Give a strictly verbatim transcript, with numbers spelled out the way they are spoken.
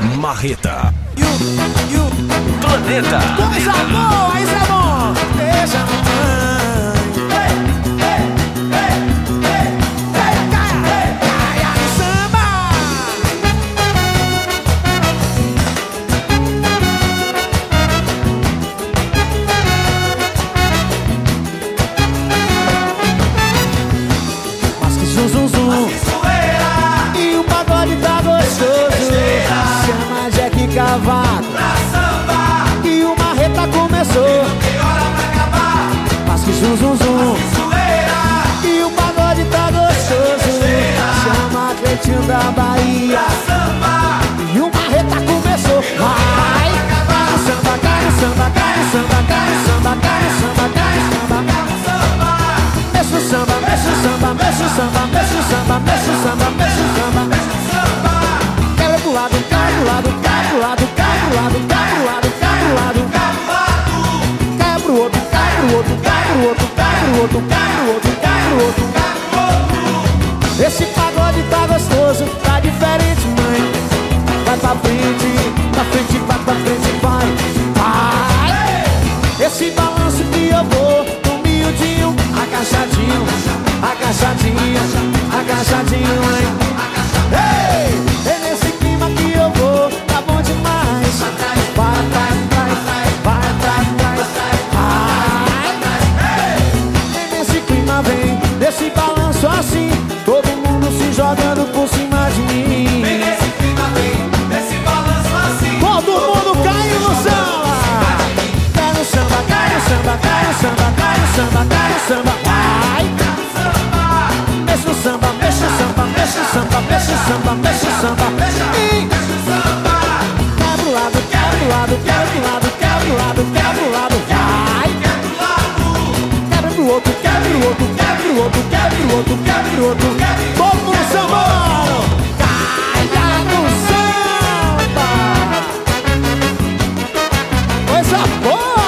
Marreta. You, you. Planeta. Coisa boa, isso é bom. Deixa a mamãe. Ei, ei, ei, ei, ei, caia, caia no samba. Mas que zum, zum, zum. E o pagode tá gostoso. Chama Jack Cavaco Pra samba, e o Marreta começou. não tem hora pra acabar. Mas que zum, zum, zum. Zoeira, E o pagode tá gostoso. Chama Cleitinho da Bahia pra samba, e o Marreta começou. Vai! Cai no samba, cai no samba, cai no samba, cai no samba, cai no samba, cai no samba. samba, Mexe o samba, mexe o samba, mexe o samba, mexe o samba, mexe o samba, mexe o samba. samba, Cai pro lado, cai pro lado, cai pro lado, cai pro lado, cai pro lado, cai pro lado. Cai pro outro, cai pro outro, cai pro outro, cai pro outro, cai pro outro, cai pro outro. Esse pagode tá gostoso, tá diferente, mãe. Vai pra frente, pra frente, vai pra frente, vai. Vai! Esse balanço que eu vou, no miudinho, agachadinho, agachadinho, agachadinho, hein? Ei! É nesse clima que eu vou, tá bom demais. Vai atrás, vai, vai atrás, vai. Vai! É nesse clima, vem, nesse balanço assim, todo mundo se jogando por cima de mim. vem nesse clima, vem, nesse balanço assim. Todo mundo cai no samba. Cai no samba, cai no samba, cai no samba, cai no samba, cai no samba. Vai! Mexe o samba, mexe o samba, mexe o samba, mexe o samba, mexe o samba. E quer pro lado, quer pro lado, quer pro lado, quer pro lado, quer pro lado. Vai! Quebra pro outro, quebra pro outro, quebra pro outro, quebra pro outro, quebra pro outro. Todo mundo sambando! Caia no samba! Coisa boa!